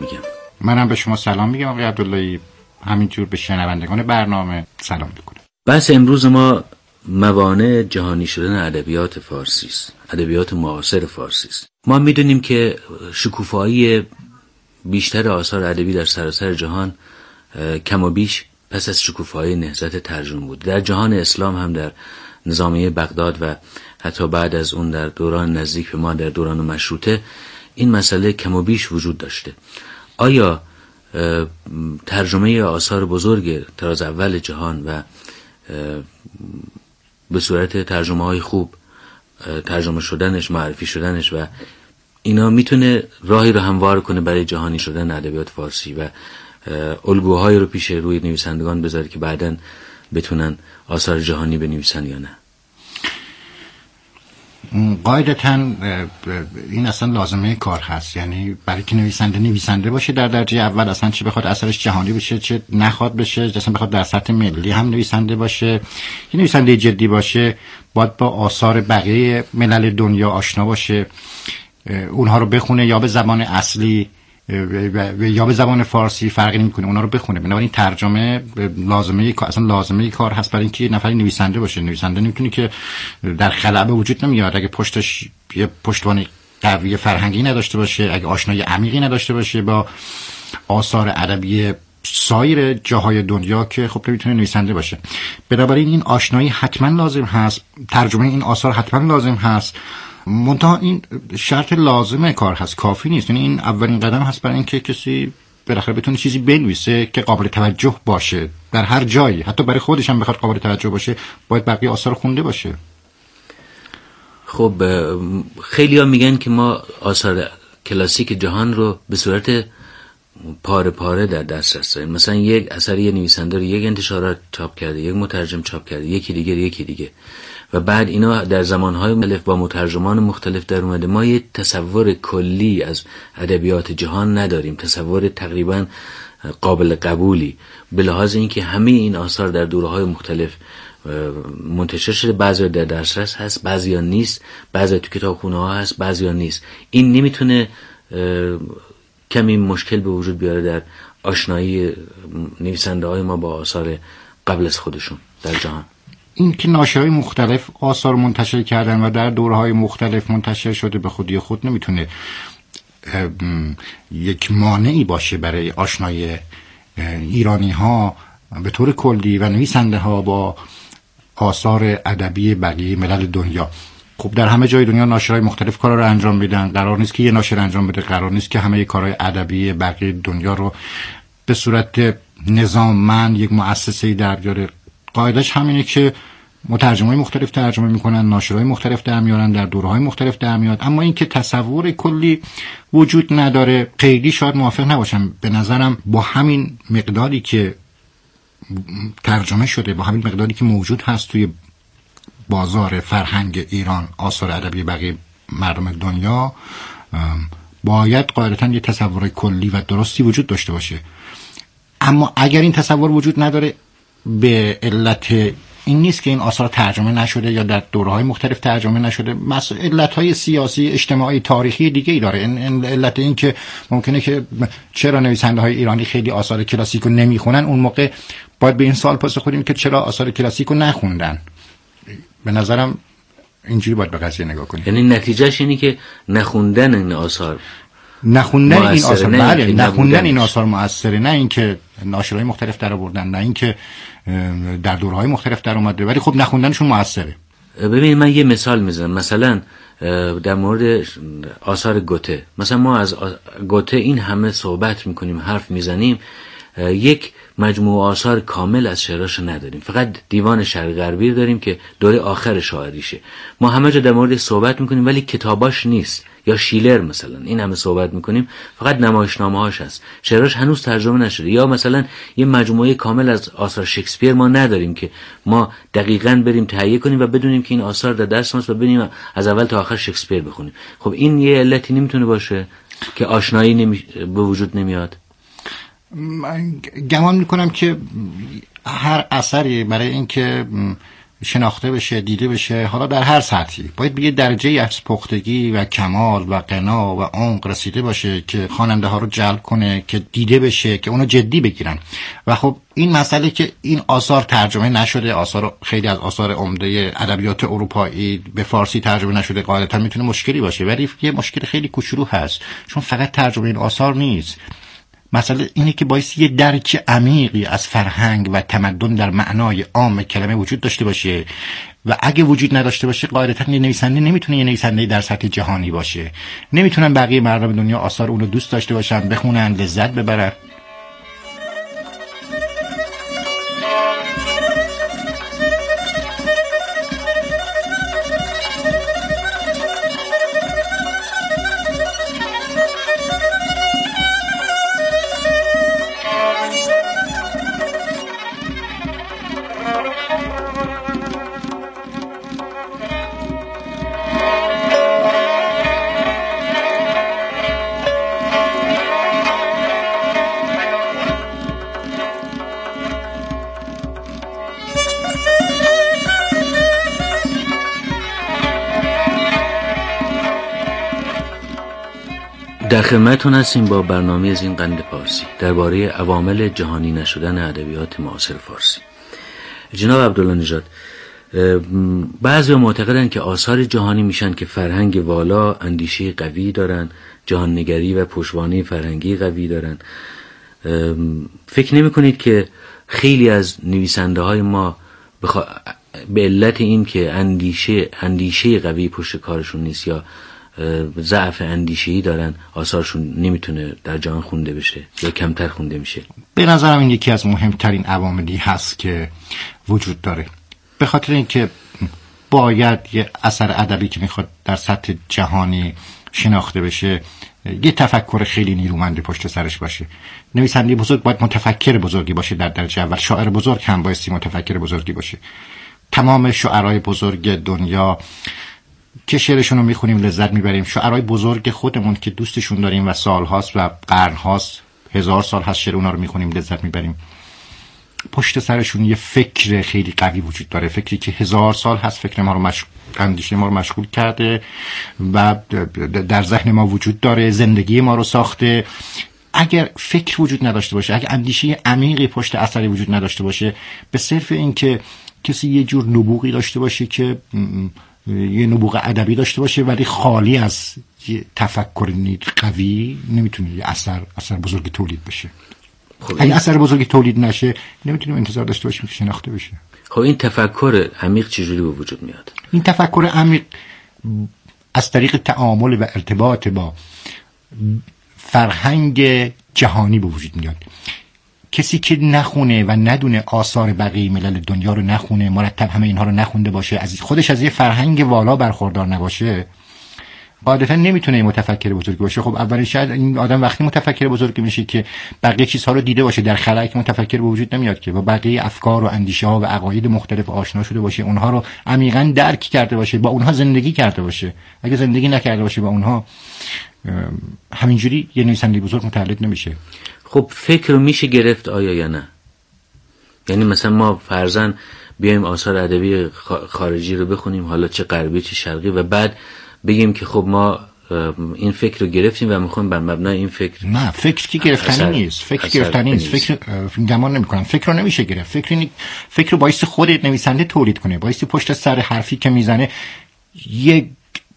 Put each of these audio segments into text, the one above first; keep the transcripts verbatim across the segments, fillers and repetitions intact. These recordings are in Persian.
میگم. منم به شما سلام میگم آقای عبداللهی، همینجور به شنوندگان برنامه سلام میکنم. بحث امروز ما موانع جهانی شدن ادبیات فارسی است، ادبیات معاصر فارسی است. ما میدونیم که شکوفایی بیشتر آثار ادبی در سراسر جهان کم و بیش پس از شکوفایی نهضت ترجمه بود. در جهان اسلام هم در نظامیه بغداد و حتی بعد از اون در دوران نزدیک به ما در دوران مشروطه این مسئله کم و بیش وجود داشته. آیا ترجمه آثار بزرگ طراز اول جهان و به صورت ترجمه های خوب ترجمه شدنش، معرفی شدنش و اینا میتونه راهی رو هموار کنه برای جهانی شدن ادبیات فارسی و الگوهایی رو پیش روی نویسندگان بذاره که بعداً بتونن آثار جهانی بنویسن یا نه؟ قاعدتاً این اصلا لازمه کار هست، یعنی برای که نویسنده نویسنده باشه در درجه اول، اصلا چه بخواد اثرش جهانی بشه چه نخواد بشه، اصلا بخواد در سطح ملی هم نویسنده باشه، یه نویسنده جدی باشه باید با آثار بقیه ملل دنیا آشنا باشه، اونها رو بخونه یا به زبان اصلی یا به زبان فارسی فرقی نمیکنه، اونا رو بخونه. بنابراین ترجمه لازمه اصلا لازمه کار هست برای اینکه نفری نویسنده باشه. نویسنده نمیتونه که در خلأ به وجود نمیاد اگه پشتش یه پشتوانه قوی فرهنگی نداشته باشه، اگه آشنایی عمیقی نداشته باشه با آثار ادبی سایر جاهای دنیا که خب نمیتونه نویسنده باشه. بنابراین این آشنایی حتما لازم هست، ترجمه این آثار حتما لازم هست، منتها این شرط لازمه کار هست، کافی نیست. یعنی این اولین قدم هست برای اینکه کسی بالاخره بتونه چیزی بنویسه که قابل توجه باشه در هر جایی، حتی برای خودش هم بخواد قابل توجه باشه باید بقیه آثار خونده باشه. خب خیلی ها میگن که ما آثار کلاسیک جهان رو به صورت پاره پاره در دسترس داریم. مثلا یک اثر یه نویسنده رو یک انتشارات چاپ کرده، یک مترجم چاپ کرده، یکی دیگه یکی دیگه و بعد اینا در زمانهای مختلف با مترجمان مختلف در اومده. ما یه تصور کلی از ادبیات جهان نداریم، تصور تقریبا قابل قبولی به لحاظ اینکه همه این آثار در دوره‌های مختلف منتشر شده، بعضی در دسترس هست، بعضی نیست، بعضی تو کتابخونه ها هست، بعضی نیست. این نمیتونه کمی مشکل به وجود بیاره در آشنایی نویسنده های ما با آثار قبل از خودشون در جهان؟ این که ناشرهای مختلف آثار منتشر کردن و در دورهای مختلف منتشر شده به خودی خود نمیتونه یک مانعی باشه برای آشنایی ایرانی ها به طور کلی و نویسنده ها با آثار ادبی بقیه ملل دنیا. خب در همه جای دنیا ناشرهای مختلف کارا رو انجام میدن، قرار نیست که یه ناشر انجام بده، قرار نیست که همه کارهای ادبی بقیه دنیا رو به صورت نظاممند یک مؤسسه‌ای در بیاره. قاعدش همینه که مترجمای مختلف ترجمه میکنن، ناشرای مختلف در میارن، در دوره‌های مختلف در میاد، اما اینکه تصور کلی وجود نداره خیلی شاید موافق نباشم. به نظرم با همین مقداری که ترجمه شده، با همین مقداری که موجود هست توی بازار فرهنگ ایران آثار ادبی بقیه مردم دنیا، باید قاعدتاً یه تصور کلی و درستی وجود داشته باشه. اما اگر این تصور وجود نداره به علت این نیست که این آثار ترجمه نشده یا در دوره‌های مختلف ترجمه نشده، علت‌های سیاسی، اجتماعی، تاریخی دیگه ای داره. این علت این که ممکنه که چرا نویسنده‌های ایرانی خیلی آثار کلاسیک رو نمیخونن، اون موقع باید به این سوال پاسخ بدیم که چرا آثار کلاسیک رو نخوندن. به نظرم اینجوری باید به قضیه نگاه کنیم. یعنی نتیجهش اینی که نخوندن این آثار نخوندن این آثار بله نخوندن این آثار مؤثره، نه اینکه ناشرهای مختلف در آوردن، نه اینکه در دورهای مختلف در اومده، ولی خب نخوندنشون مؤثره. ببینید من یه مثال میزنم، مثلا در مورد آثار گوته، مثلا ما از گوته این همه صحبت میکنیم، حرف میزنیم، یک مجموعه آثار کامل از شعراش نداریم، فقط دیوان شرق غربی داریم که دوره آخر شاعریشه. ما همه جا در مورد صحبت میکنیم ولی کتاباش نیست. یا شیلر مثلا این همه صحبت میکنیم فقط نمایشنامه هاش هست، شعراش هنوز ترجمه نشده. یا مثلا یه مجموعه کامل از آثار شکسپیر ما نداریم که ما دقیقاً بریم تهیه کنیم و بدونیم که این آثار در دست ماست و بریم از اول تا آخر شکسپیر بخونیم. خب این یه علتی نمیتونه باشه که آشنایی نمی... به وجود نمیاد؟ من گمان میکنم که هر اثری برای اینکه شناخته بشه، دیده بشه، حالا در هر سطحی باید به یه درجه از پختگی و کمال و غنا و عمق رسیده باشه که خواننده ها رو جلب کنه، که دیده بشه، که اونو جدی بگیرن. و خب این مسئله که این آثار ترجمه نشده، آثار خیلی از آثار عمده ادبیات اروپایی به فارسی ترجمه نشده، غالبا میتونه مشکلی باشه، ولی یه مشکل خیلی کوچولو هست، چون فقط ترجمه این آثار نیست. مسئله اینه که باعث یه درک عمیقی از فرهنگ و تمدن در معنای عام کلمه وجود داشته باشه، و اگه وجود نداشته باشه قاعدتاً یه نویسنده نمیتونه یه نویسنده در سطح جهانی باشه. نمیتونن بقیه مردم دنیا آثار اون رو دوست داشته باشن، بخونن، لذت ببرن. در خدمتتون هستیم با برنامه از این قند پارسی درباره عوامل جهانی نشدن ادبیات معاصر فارسی. جناب عبدالله نژاد، بعضی معتقدن که آثار جهانی میشن که فرهنگ والا، اندیشه قوی دارن، جهان نگری و پشتوانه فرهنگی قوی دارن. فکر نمی کنید که خیلی از نویسنده های ما بخوا... به علت این که اندیشه اندیشه قوی پشت کارشون نیست یا ضعف اندیشه‌ای دارن، آثارشون نمیتونه در جهان خونده بشه یا کمتر خونده میشه؟ به نظرم این یکی از مهمترین عواملی هست که وجود داره، به خاطر اینکه باید یه اثر ادبی که میخواد در سطح جهانی شناخته بشه یه تفکر خیلی نیرومند پشت سرش باشه. نویسنده بزرگ باید متفکر بزرگی باشه در درجه اول، شاعر بزرگ هم بایستی متفکر بزرگی باشه. تمام شاعرای بزرگ دنیا که شعرشون رو میخونیم لذت میبریم، شاعرای بزرگ خودمون که دوستشون داریم و سالهاست و قرنهاست، هزار سال هست شعر اونا رو میخونیم لذت میبریم، پشت سرشون یه فکر خیلی قوی وجود داره، فکری که هزار سال هست فکر ما رو مشغول، اندیشه ما رو مشغول کرده و در ذهن ما وجود داره، زندگی ما رو ساخته. اگر فکر وجود نداشته باشه، اگر اندیشه عمیقی پشت اثری وجود نداشته باشه، به صرف این که کسی یه جور نبوغی داشته باشه که یه نبوغ ادبی داشته باشه ولی خالی از یه تفکر قوی، نمیتونه یه اثر اثر بزرگی تولید بشه. خب اگه اثر بزرگی تولید نشه نمیتونیم انتظار داشته باشیم که شناخته بشه. خب این تفکر عمیق چجوری به وجود میاد؟ این تفکر عمیق از طریق تعامل و ارتباط با فرهنگ جهانی به وجود میاد. کسی که نخونه و ندونه آثار بقیه ملل دنیا رو نخونه، مرتب همه اینها رو نخونده باشه، از خودش از یه فرهنگ والا برخوردار نباشه، قاعدتا نمیتونه متفکر بزرگی باشه. خب اولین شاید این آدم وقتی متفکر بزرگی میشه که بقیه چیزها رو دیده باشه، در خلأ که متفکر به وجود نمیاد که با بقیه افکار و اندیشه ها و عقاید مختلف آشنا شده باشه، اونها رو عمیقاً درک کرده باشه، با اونها زندگی کرده باشه. اگه زندگی نکرده باشه با اونها، همینجوری یه نویسنده بزرگ متولد نمیشه. خب فکر رو میشه گرفت آیا یا نه؟ یعنی مثلا ما فرضاً بیایم آثار ادبی خارجی رو بخونیم، حالا چه غربی چه شرقی، و بعد بگیم که خب ما این فکر رو گرفتیم و میخوایم بر مبنای این فکر. نه، فکر کی گرفتنی نیست، فکر گرفتنی نیست، فکر گمان نمی‌کنم، فکر رو نمیشه گرفت. فکر فکر رو باعث خود نویسنده تولید کنه، باعث پشت سر حرفی که میزنه یک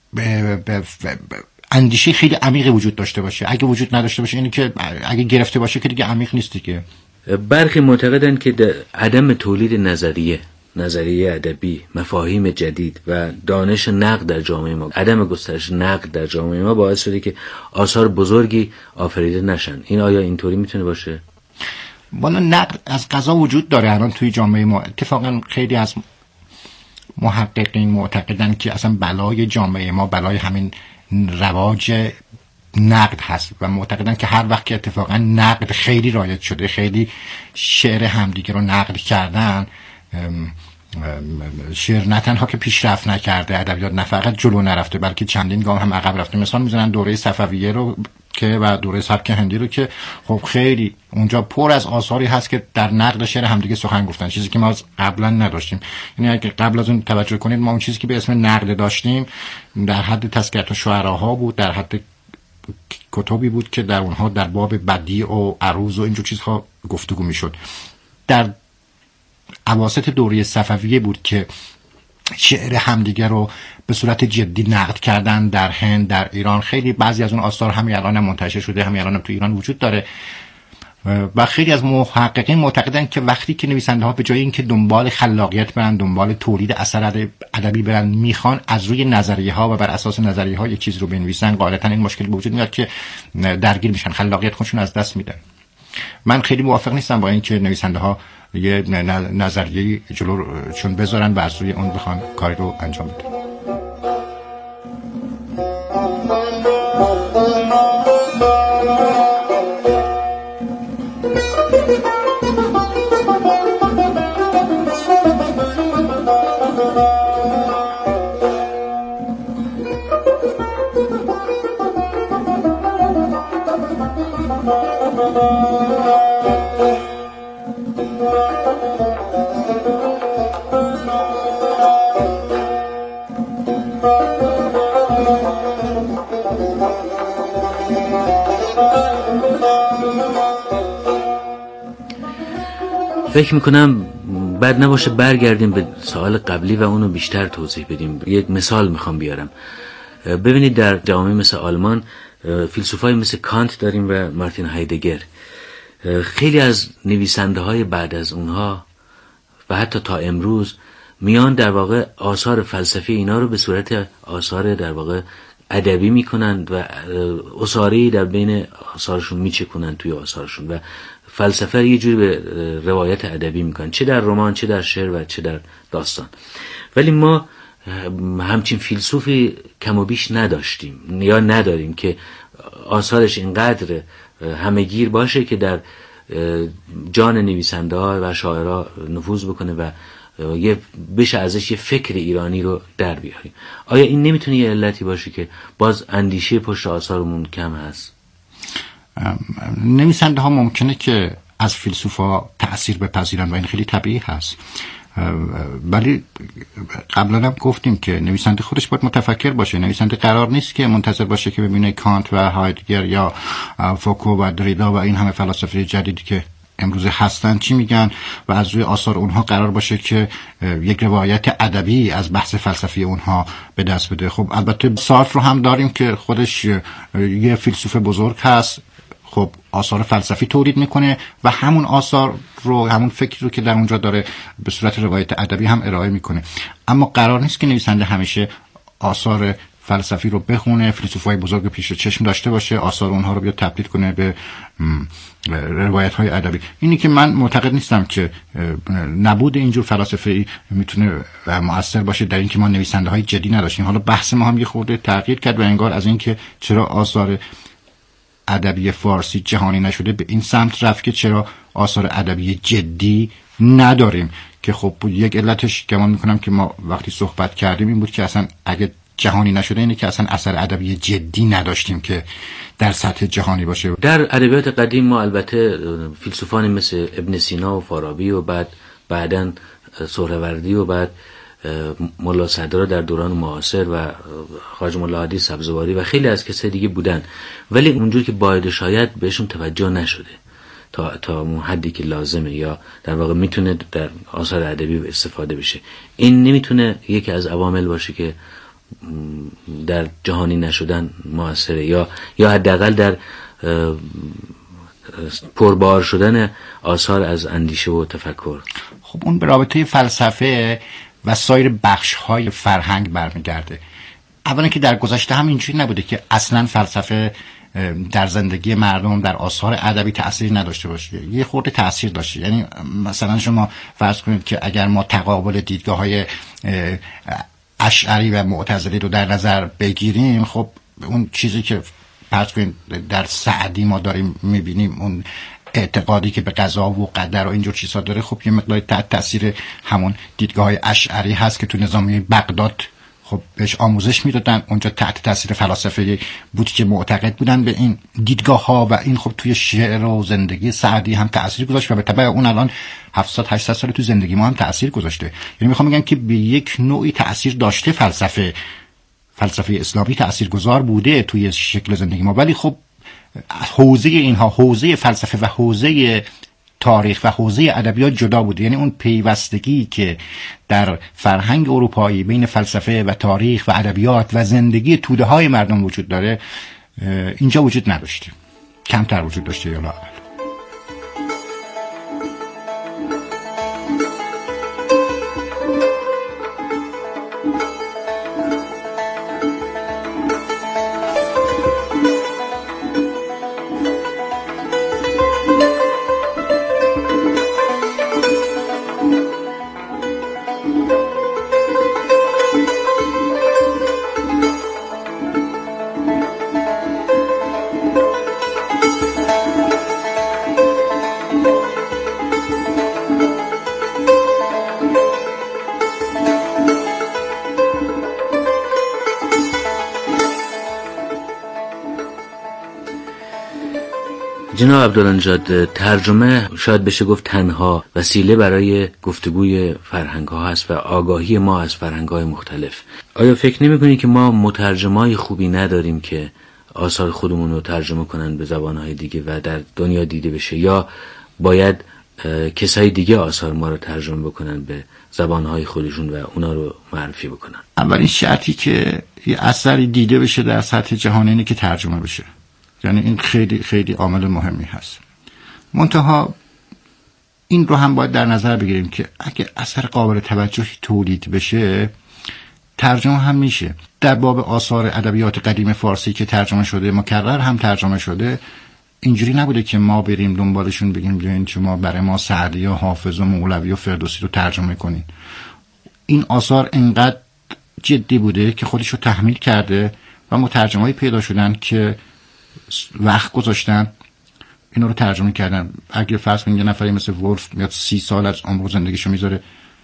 اندیشه خیلی عمیق وجود داشته باشه. اگه وجود نداشته باشه، اینی که اگه گرفته باشه که دیگه عمیق نیست دیگه. برخی معتقدن که عدم تولید نظریه نظریه ادبی، مفاهیم جدید و دانش نقد در جامعه ما، عدم گسترش نقد در جامعه ما باعث شده که آثار بزرگی آفریده نشن. این آیا اینطوری میتونه باشه؟ والا نقد از قضا وجود داره الان توی جامعه ما. اتفاقا خیلی از محققین معتقدن که اصلا بلای جامعه ما بلای همین رواج نقد هست و معتقدن که هر وقت که اتفاقا نقد خیلی رایج شده، خیلی شعر همدیگه رو نقد کردن، شعر نه تنها که پیشرفت نکرده، ادبیات نه فقط جلو نرفته بلکه چندین گام هم عقب رفته. مثلا میزنن دوره صفویه رو که و دوره سبک هندی رو که خب خیلی اونجا پر از آثاری هست که در نقد شعر همدیگه سخن گفتن، چیزی که ما قبلا نداشتیم. یعنی اگه قبل از اون توجه کنید ما اون چیزی که به اسم نقد داشتیم در حد تذکرات شعراها بود، در حد کتابی بود که در اونها در باب بدیع و عروض و اینجور چیزها گفتگو میشد. در اواسط دوره صفویه بود که شعر همدیگه رو به صورت جدی نقد کردن در هند، در ایران. خیلی بعضی از اون آثار همین الان هم منتشر شده، همین الان هم تو ایران وجود داره و خیلی از محققین معتقدن که وقتی که نویسنده ها به جای اینکه دنبال خلاقیت برن، دنبال تولید اثر ادبی برن، میخوان از روی نظریه ها و بر اساس نظریه ها یک چیز رو بنویسن، غالبا این مشکل به وجود میاد که درگیر میشن، خلاقیت خودشون از دست میدن. من خیلی موافق نیستم با اینکه نویسنده ها یه نظریه جلو چون بذارن و از روی اون بخوان کاری رو انجام بدن. فکر میکنم بد نباشه برگردیم به سوال قبلی و اونو بیشتر توضیح بدیم. یک مثال میخوام بیارم. ببینید در جامعه مثل آلمان فیلسوفای مثل کانت داریم و مارتین هایدگر. خیلی از نویسنده های بعد از اونها و حتی تا امروز میان در واقع آثار فلسفی اینا رو به صورت آثار در واقع ادبی میکنن و اساره‌ای در بین آثارشون میچکنن توی آثارشون و فلسفه رو یه جوری به روایت ادبی میکنن، چه در رمان، چه در شعر و چه در داستان. ولی ما همچین فیلسوفی کم و بیش نداشتیم یا نداریم که آثارش اینقدر همه‌گیر باشه که در جان نویسنده ها و شاعرها نفوذ بکنه و یه بشه ازش یه فکر ایرانی رو در بیاریم. آیا این نمیتونه یه علتی باشه که باز اندیشه پشت آثارمون کم هست؟ نویسنده ها ممکنه که از فیلسوفا تأثیر بپذیرن و این خیلی طبیعی هست، ولی قبلا هم گفتیم که نویسنده خودش باید متفکر باشه. نویسنده قرار نیست که منتظر باشه که ببینه کانت و هایدگر یا فوکو و دریدا و این همه فلاسفه جدیدی که امروز هستن چی میگن و از روی آثار اونها قرار باشه که یک روایت ادبی از بحث فلسفی اونها به دست بده. خب البته سارتر رو هم داریم که خودش یه فیلسوف بزرگ هست، خب آثار فلسفی تولید میکنه و همون آثار رو، همون فکر رو که در اونجا داره به صورت روایت ادبی هم ارائه میکنه. اما قرار نیست که نویسنده همیشه آثار فلسفی رو بخونه، فیلسوفای بزرگ پیش چشم داشته باشه، آثار اونها رو بیاد تبدیل کنه به روایت های ادبی. اینی که من معتقد نیستم که نبود اینجور فلاسفه‌ای میتونه مؤثر باشه در اینکه ما نویسنده های جدی نداشتیم. حالا بحث ما هم یه خورده تغییر کرد و انگار از اینکه چرا آثار ادبی فارسی جهانی نشده به این سمت رفت که چرا آثار ادبی جدی نداریم، که خب یک علتش گمان میکنم که ما وقتی صحبت کردیم این بود که اصلا اگه جهانی نشده اینه که اصلا اثر ادبی جدی نداشتیم که در سطح جهانی باشه. در ادبیات قدیم ما البته فیلسوفانی مثل ابن سینا و فارابی و بعد بعداً سهروردی و بعد ملا صدرا در دوران معاصر و خواجه ملا عادی سبزواری و خیلی از کسای دیگه بودن، ولی اونجور که باید شاید بهشون توجه نشده تا تا اون حدی که لازمه یا در واقع میتونه در آثار ادبی استفاده بشه. این نمیتونه یکی از عوامل باشه که در جهانی نشدن موثره یا یا حداقل در پربار شدن آثار از اندیشه و تفکر. خب اون به رابطه فلسفه و سایر بخش‌های فرهنگ برمیگرده. اولا که در گذشته هم اینجوری نبوده که اصلا فلسفه در زندگی مردم در آثار ادبی تأثیر نداشته باشه. یه خورده تأثیر داشته. یعنی مثلا شما فرض کنید که اگر ما تقابل دیدگاه‌های اشعری و معتزلی رو در نظر بگیریم، خب اون چیزی که فرض کنید در سعدی ما داریم می‌بینیم، اون اعتقادی که به قضا و قدر و اینجور چیزها داره، خب یه مقدار تحت تاثیر همون دیدگاه‌های اشعری هست که تو نظامیه بغداد خب بهش آموزش میدادن. اونجا تحت تاثیر فلاسفه بود که معتقد بودن به این دیدگاه ها و این خب توی شعر و زندگی سعدی هم تاثیر گذاشت و به تبع اون الان هفتصد هشتصد سال تو زندگی ما هم تاثیر گذاشته. یعنی میخوام بگم که به یک نوعی تاثیر داشته فلسفه فلسفه اسلامی تاثیرگذار بوده توی شکل زندگی ما، ولی خب حوزه اینها، حوزه فلسفه و حوزه تاریخ و حوزه ادبیات جدا بوده. یعنی اون پیوستگی که در فرهنگ اروپایی بین فلسفه و تاریخ و ادبیات و زندگی توده های مردم وجود داره اینجا وجود نداشته، کمتر وجود داشته یا لااقل. جناب عبدالله، ترجمه شاید بشه گفت تنها وسیله برای گفتگوی فرهنگ ها هست و آگاهی ما از فرهنگ های مختلف. آیا فکر نمی کنی که ما مترجمای خوبی نداریم که آثار خودمون رو ترجمه کنن به زبانهای دیگه و در دنیا دیده بشه، یا باید کسای دیگه آثار ما رو ترجمه بکنن به زبانهای خودشون و اونا رو معرفی بکنن؟ اولین شرطی که یه اثری دیده بشه در سطح جهانی اینه که ترجمه بشه. یعنی این خیلی خیلی عامل مهمی هست. منتها این رو هم باید در نظر بگیریم که اگه اثر قابل توجهی تولید بشه ترجمه هم میشه. در باب آثار ادبیات قدیم فارسی که ترجمه شده، مکرر هم ترجمه شده، اینجوری نبوده که ما بریم دنبالشون بگیم بیاین شما برای ما سعدی و حافظ و مولوی و فردوسی رو ترجمه کنین. این آثار انقدر جدی بوده که خودش رو تحمیل کرده و مترجمایی پیدا شدن که وقت گذاشتن اینا رو ترجمه کردن. اگه فرض کنید یه نفری مثل ولف میاد سی سال از عمر زندگیشو میذاره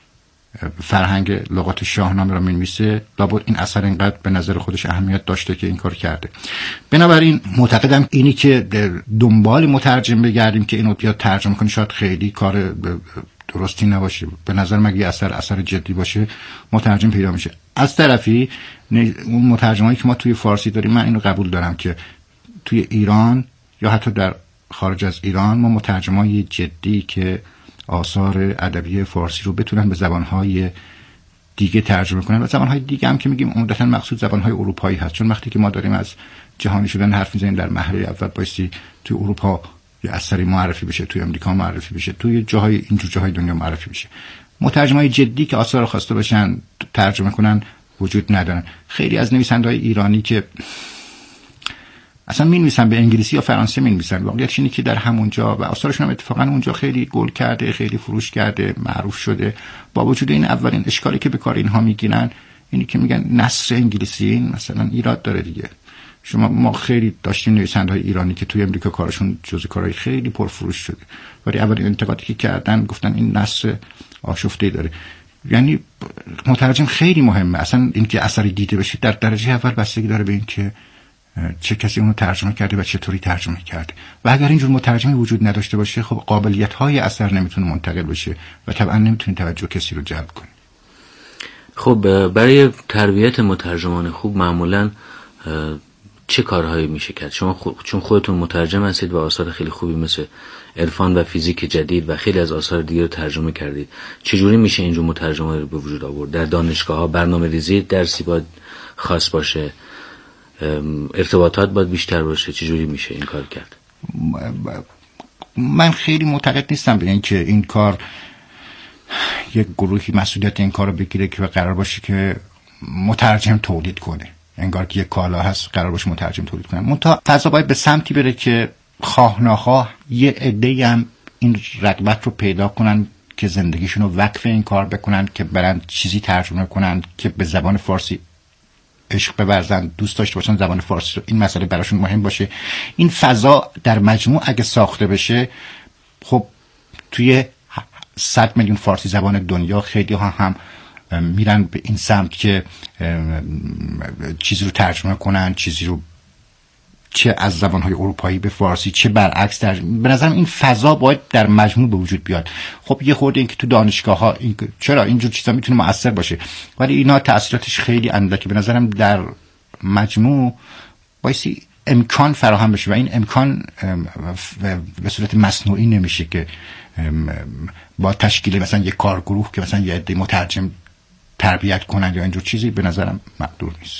فرهنگ لغات شاهنامه رو می‌نویسه، لابد این اثر اینقدر به نظر خودش اهمیت داشته که این کار کرده. بنابراین معتقدم اینی که دنبال مترجم بگردیم که اینو بیاد ترجمه کنه شاید خیلی کار درستی نباشه. به نظر من اگه اثر اثر جدی باشه مترجم پیدا میشه. از طرفی اون مترجمایی که ما توی فارسی داریم، من اینو قبول دارم که توی ایران یا حتی در خارج از ایران ما مترجمای جدی که آثار ادبی فارسی رو بتونن به زبانهای دیگه ترجمه کنن و زبانهای دیگه هم که میگیم عمدتاً مقصود زبانهای اروپایی هست، چون وقتی که ما داریم از جهانی شدن حرف میزنیم در مرحله اول بایستی توی اروپا یه اثری معرفی بشه، توی امریکا معرفی بشه، توی جاهای اینجور جاهای دنیا معرفی بشه. مترجمای جدی که آثار رو خواسته باشن ترجمه کنن وجود ندارن. خیلی از نویسنده‌های ایرانی که اصلا می نویسن به انگلیسی یا فرانسه می نویسن، واقعیتش اینه که در همونجا و آثارشون هم اتفاقا اونجا خیلی گل کرده، خیلی فروش کرده، معروف شده. با وجود این اولین اشکالی که به کار اینها میگیرن اینی که میگن نثر انگلیسی مثلا ایراد داره دیگه. شما ما خیلی داشتیم نویسنده‌های ایرانی که توی امریکا کارشون جزو کارهای خیلی پرفروش شده، ولی اولین انتقادی که کردن گفتن این نثر آشفته داره. یعنی مترجم خیلی مهمه. اصلا اینکه اثری دیده بشه در درجه اول بستگی داره به اینکه چه کسی اونو ترجمه کرده و چطوری ترجمه کرده. و اگر اینجور مترجمی وجود نداشته باشه خب قابلیت‌های اثر نمیتونه منتقل بشه و طبعا نمیتونه توجه کسی رو جلب کنه. خب برای تربیت مترجمان خوب معمولاً چه کارهایی میشه کرد؟ شما خود، چون خودتون مترجم هستید و آثار خیلی خوبی مثل عرفان و فیزیک جدید و خیلی از آثار دیگه رو ترجمه کردید، چجوری میشه اینجور مترجمان رو به وجود آورد؟ در دانشگاه‌ها برنامه‌ریزی درسی باید خاص باشه، ارتباطات باید بیشتر باشه، چجوری میشه این کار کرد؟ من خیلی معتقد نیستم به این که این کار یک گروهی مسئولیت این کار رو بگیره که قرار باشه که مترجم تولید کنه، انگار که یک کالا هست قرار باشه مترجم تولید کنه. منتها فضا باید به سمتی بره که خواه ناخواه یه عده‌ای هم این رغبت رو پیدا کنن که زندگیشون رو وقف این کار بکنن که برن چیزی ترجمه کنن که به زبان فارسی عشق بورزن، دوست داشته باشن زبان فارسی رو، این مسئله براشون مهم باشه. این فضا در مجموع اگه ساخته بشه خب توی صد میلیون فارسی زبان دنیا خیلی ها هم میرن به این سمت که چیزی رو ترجمه کنن، چیزی رو چه از زبانهای اروپایی به فارسی چه برعکس. در به نظرم این فضا باید در مجموع به وجود بیاد. خب یه خورده این که تو دانشگاه ها این چرا اینجور چیزا میتونه مؤثر باشه، ولی اینا تأثیراتش خیلی اندکه. به نظرم در مجموع بایستی امکان فراهم بشه و این امکان به صورت مصنوعی نمیشه که با تشکیل مثلا یک کارگروه که مثلا یه عده مترجم تربیت کنن یا اینجور چیزی به نظرم مقدور نیست.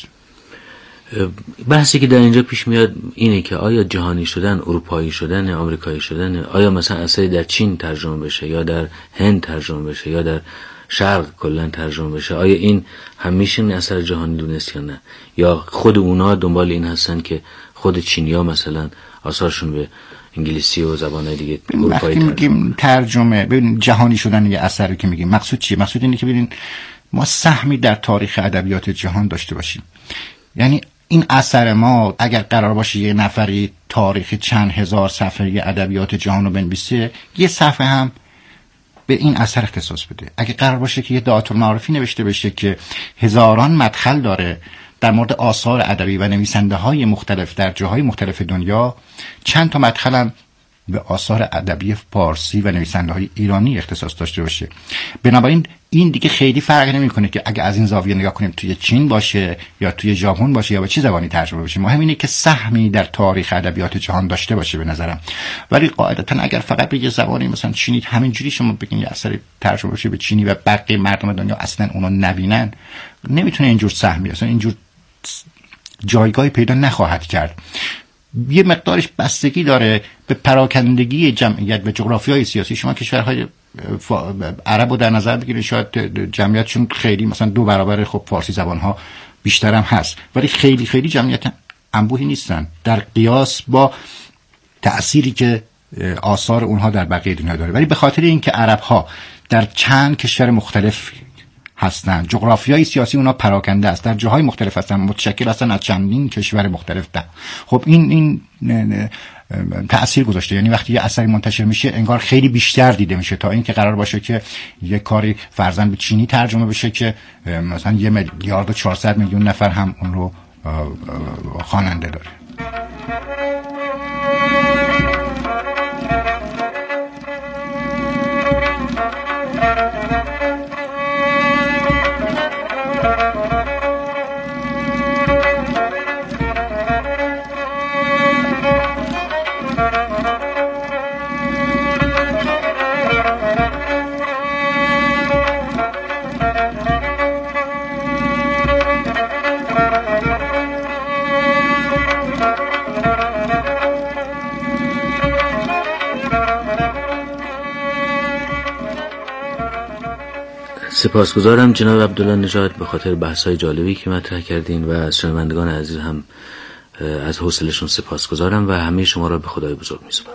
بحثی که در اینجا پیش میاد اینه که آیا جهانی شدن، اروپایی شدن، آمریکایی شدن، آیا مثلا اثری در چین ترجمه بشه یا در هند ترجمه بشه یا در شرق کلا ترجمه بشه، آیا این همیشه این اثر جهانی دونست یا نه، یا خود اونا دنبال این هستن که خود چینی‌ها مثلا آثارشون به انگلیسی و زبان‌های دیگه اروپایی ترجمه. میگیم ترجمه ببین جهانی شدن یه اثری که میگیم مقصود چیه؟ مقصود اینه که ببینین ما سهمی در تاریخ ادبیات جهان داشته باشیم. یعنی این اثر ما اگر قرار باشه یه نفری تاریخ چند هزار صفحه ادبیات جهان رو بنویسه، یه صفحه هم به این اثر اختصاص بده. اگه قرار باشه که یه دعاة المعارفی نوشته بشه که هزاران مدخل داره در مورد آثار ادبی و نویسنده های مختلف در جاهای مختلف دنیا، چند تا مدخل هم به آثار ادبی فارسی و نویسنده های ایرانی اختصاص داشته باشه. بنابراین این دیگه خیلی فرق نمیکنه که اگه از این زاویه نگاه کنیم توی چین باشه یا توی ژاپن باشه یا به چه زبانی ترجمه بشه، مهم اینه که سهمی در تاریخ ادبیات جهان داشته باشه به نظرم. ولی قاعدتا اگر فقط به یه زبانی مثلا چینی همینجوری شما بگین یه اثر ترجمه بشه به چینی و بقیه مردم دنیا اصلا اونو نبینن، نمیتونه اینجور سهمی اصلا اینجور جایگاهی پیدا نخواهد کرد. یه مقدارش بستگی داره به پراکندگی جمعیت و جغرافیای سیاسی. شما کشورهای عرب رو در نظر بگیرید، شاید جمعیتشون خیلی مثلا دو برابر خب فارسی زبانها بیشتر هم هست، ولی خیلی خیلی جمعیت انبوهی نیستن در قیاس با تأثیری که آثار اونها در بقیه دنیا داره. ولی به خاطر اینکه عربها در چند کشور مختلف هستن، جغرافیای سیاسی اونا پراکنده است، در جاهای مختلف هستن، متشکل هستن از چندین کشور مختلف ده. خب این این تأثیر گذاشته. یعنی وقتی یه اثری منتشر میشه انگار خیلی بیشتر دیده میشه تا اینکه قرار باشه که یه کاری فرضاً به چینی ترجمه بشه که مثلا یه میلیارد و چهارصد میلیون نفر هم اون رو خواننده داره. سپاسگزارم جناب عبدالله نژاد به خاطر بحث‌های جالبی که مطرح کردین و از شنوندگان عزیز هم از حوصله‌شون سپاسگزارم و همه شما را به خدای بزرگ می‌سپارم.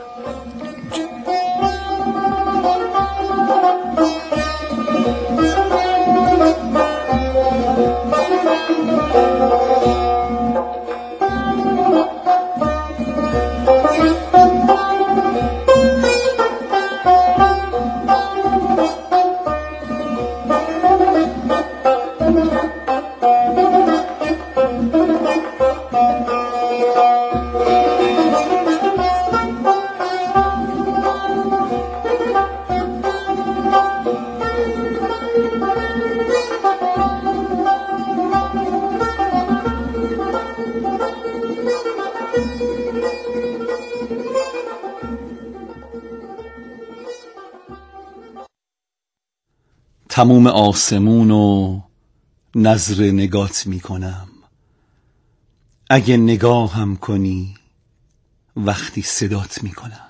تموم آسمون و نظر نگات می کنم، اگه نگاهم کنی وقتی صدات می کنم.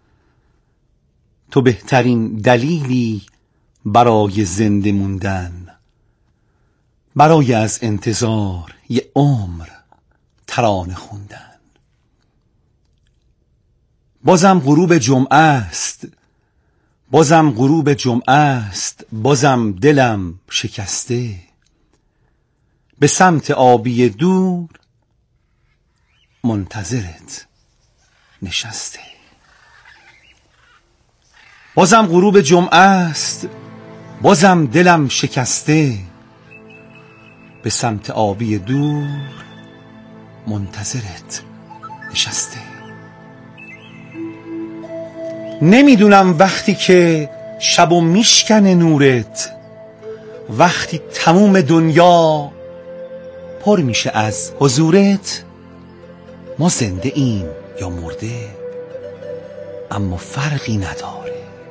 تو بهترین دلیلی برای زنده موندن، برای از انتظار یه عمر ترانه خوندن. بازم غروب جمعه است، بازم غروب جمعه است، بازم دلم شکسته، به سمت آبی دور منتظرت نشسته. بازم غروب جمعه است، بازم دلم شکسته، به سمت آبی دور منتظرت نشسته. نمیدونم وقتی که شبو میشکنه نورت، وقتی تموم دنیا پر میشه از حضورت، ما زنده ایم یا مرده اما فرقی نداره.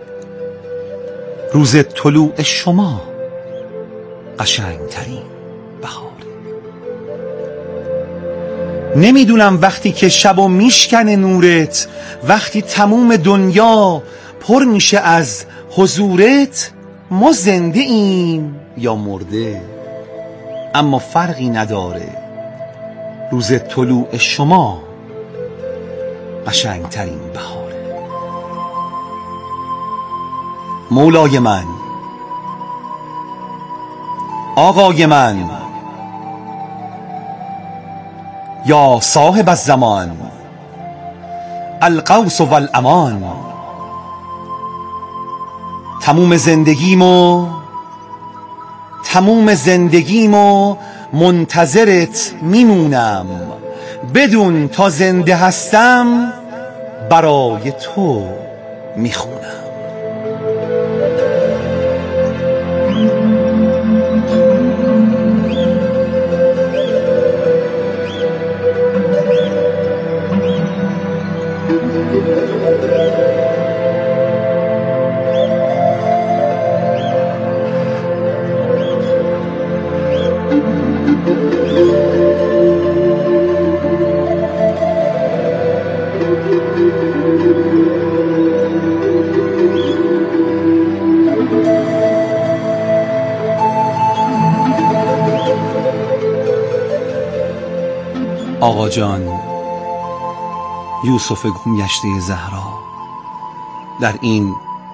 روز طلوع شما قشنگترین بهاره. نمیدونم وقتی که شبو میشکنه نورت، وقتی تموم دنیا پر میشه از حضورت، ما زنده ایم یا مرده اما فرقی نداره. روز طلوع شما قشنگترین بهاره. مولای من، آقای من، یا صاحب الزمان، القوس و الامان، تموم زندگیمو تموم زندگیمو منتظرت میمونم. بدون تا زنده هستم برای تو میخونم. آقا جان یوسف گمگشته زهرا، در این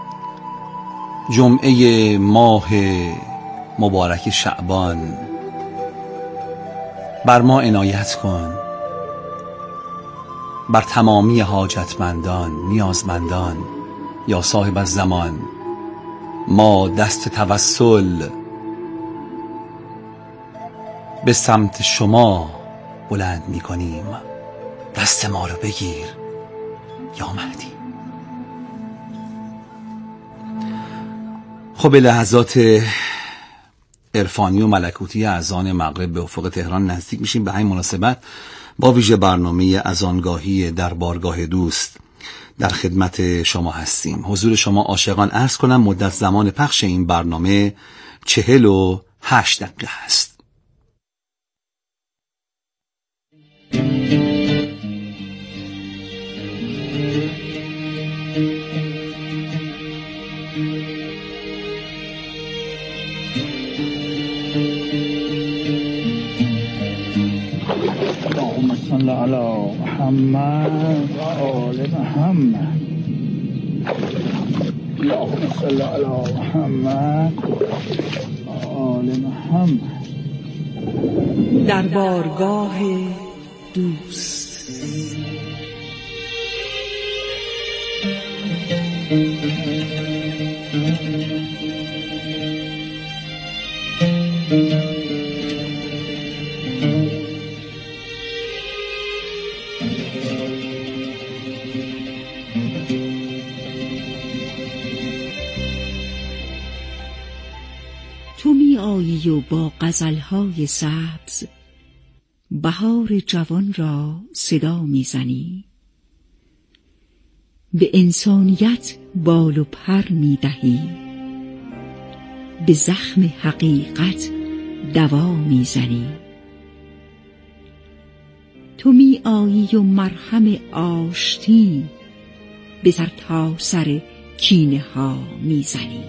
جمعه ماه مبارک شعبان بر ما عنایت کن، بر تمامی حاجتمندان، نیازمندان. یا صاحب الزمان، ما دست توسل به سمت شما بلند می کنیم. دست ما رو بگیر یا مهدی. خب به لحظات عرفانی و ملکوتی اذان مغرب به افق تهران نزدیک میشیم. به همین مناسبت با ویژه برنامه اذانگاهی در بارگاه دوست در خدمت شما هستیم. حضور شما عاشقان عرض کنم مدت زمان پخش این برنامه چهل و هشت دقیقه هست. اللهم صل علی محمد و آل محمد. اللهم صل علی محمد و آل محمد. در بارگاه دوست. تو می آیی و با غزلهای سبز بهار جوان را صدا می زنی، به انسانیت بال و پر می دهی، به زخم حقیقت دوا می زنی. تو می آیی و مرهم آشتی به سر تا سر کینه ها می زنی.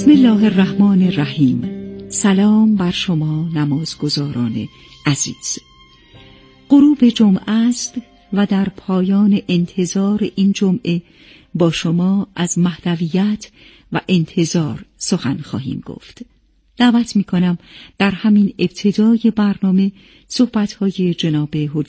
بسم الله الرحمن الرحیم. سلام بر شما نمازگزاران عزیز. غروب جمعه است و در پایان انتظار این جمعه با شما از مهدویت و انتظار سخن خواهیم گفت. دعوت می کنم در همین ابتدای برنامه صحبت‌های جناب حجت